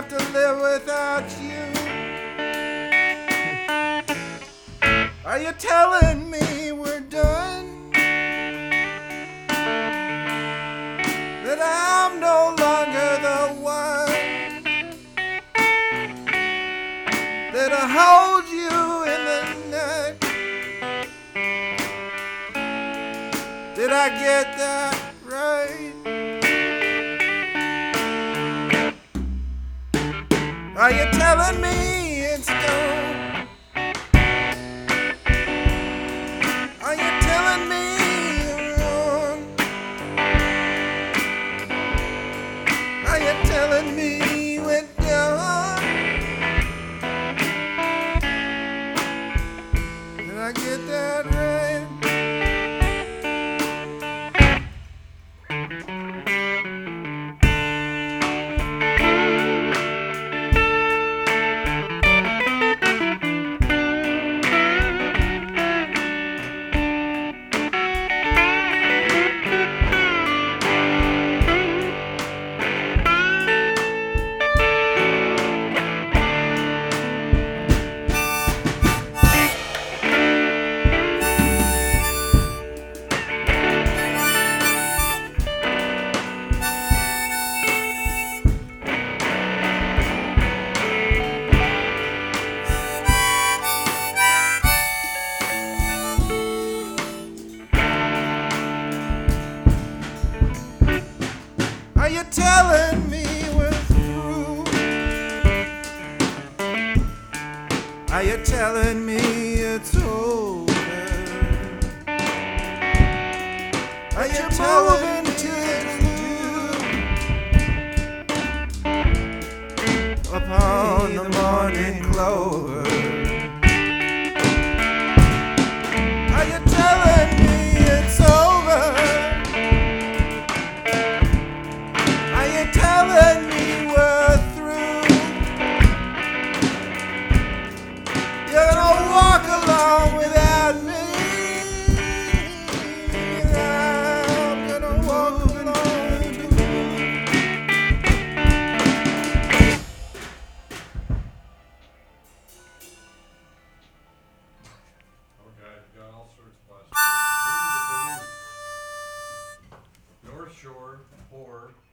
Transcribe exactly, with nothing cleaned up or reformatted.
to live without you. Are you telling me we're done? That I'm no longer the one that'll hold you in the night? Did I get that right? Are you telling me it's done? Are you telling me you're wrong? Are you telling me we're done? Did I get that right? Are you telling me we're through? Are you telling me it's over? Are you telling me it's due upon the morning clover? Are you telling me it's over? Are you telling me we're through? You're gonna walk along without me. I'm gonna walk along too. Okay, got all sorts of questions. North Shore, poor.